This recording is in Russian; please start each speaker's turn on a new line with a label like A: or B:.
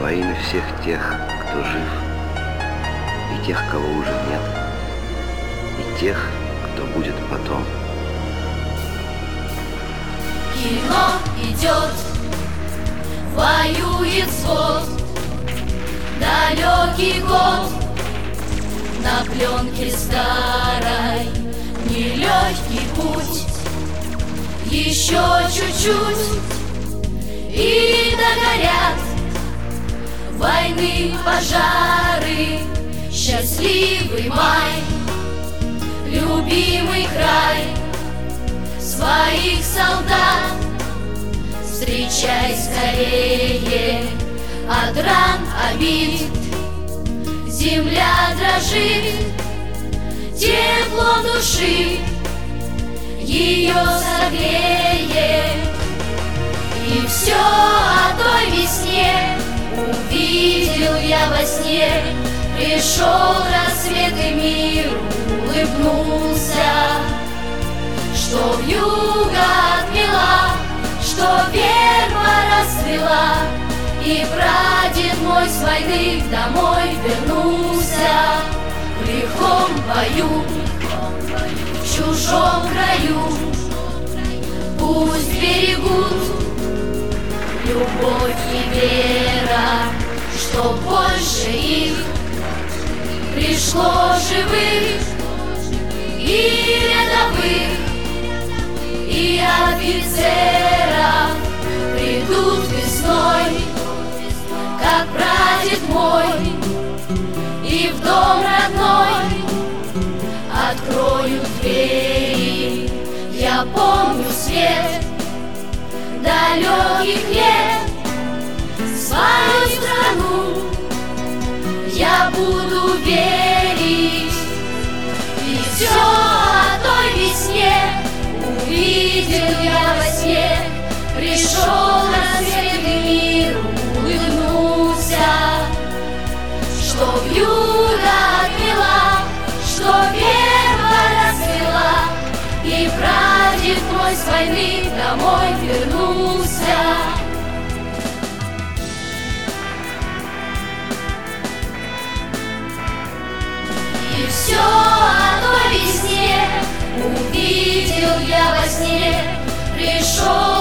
A: во имя всех тех, кто жив, и тех, кого уже нет, и тех, кто будет потом.
B: Кино идет, воюет взвод, далекий год, на пленке старой нелегкий путь. Еще чуть-чуть и догорят войны, пожары, счастливый май, любимый край своих солдат. Встречай скорее от ран обид, земля дрожит, тепло души ее согреет. И все о той весне увидел я во сне. Пришел рассвет и мир улыбнулся, что вьюга отмела, что верба расцвела, и прадед мой с войны домой вернулся. В лихом бою, в чужом краю, пусть берегут любовь и вера, что больше их пришло живых и рядовых, и офицеров. Придут весной, как прадед мой, и в дом родной откроют двери. Я помню свет далеких лет, свою страну я буду верить. И все о той весне увидел я во сне. Пришел рассвет и мир улыбнулся, что вьюга отмела, что верба расцвела, и прадед мой с войны домой вернулся. И все о той весне увидел я во сне. Пришел